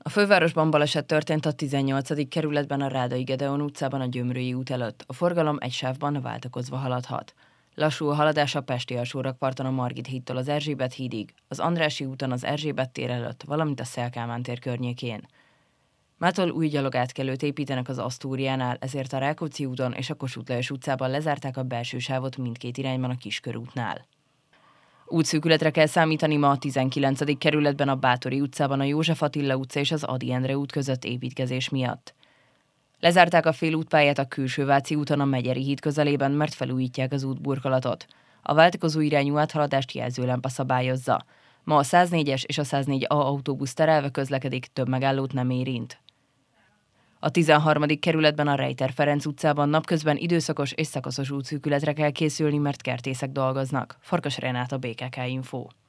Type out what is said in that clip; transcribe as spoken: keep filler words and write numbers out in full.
A fővárosban baleset történt a tizennyolcadik kerületben a Rádai Gedeon utcában a Gyömrői út előtt. A forgalom egy sávban váltakozva haladhat. Lassú a haladás a Pesti alsórakparton a Margit hídtól az Erzsébet hídig, az Andrássy úton az Erzsébet tér előtt, valamint a Széll Kálmán tér környékén. Mától új gyalogátkelőt építenek az Asztóriánál, ezért a Rákóczi úton és a Kossuth Lajos utcában lezárták a belső sávot mindkét irányban a Kiskörútnál. Útszűkületre kell számítani ma a tizenkilencedik kerületben a Báthori utcában a József Attila utca és az Ady Endre út között építkezés miatt. Lezárták a félútpályát a Külsőváci úton a Megyeri híd közelében, mert felújítják az útburkolatot. A váltakozó irányú áthaladást jelzőlámpa szabályozza. Ma a száznégyes és a száznégy A autóbusz terelve közlekedik, több megállót nem érint. A tizenharmadik kerületben a Rejter Ferenc utcában napközben időszakos és szakaszos útszűkületre kell készülni, mert kertészek dolgoznak. Farkas Renáta, bé ká ká Info.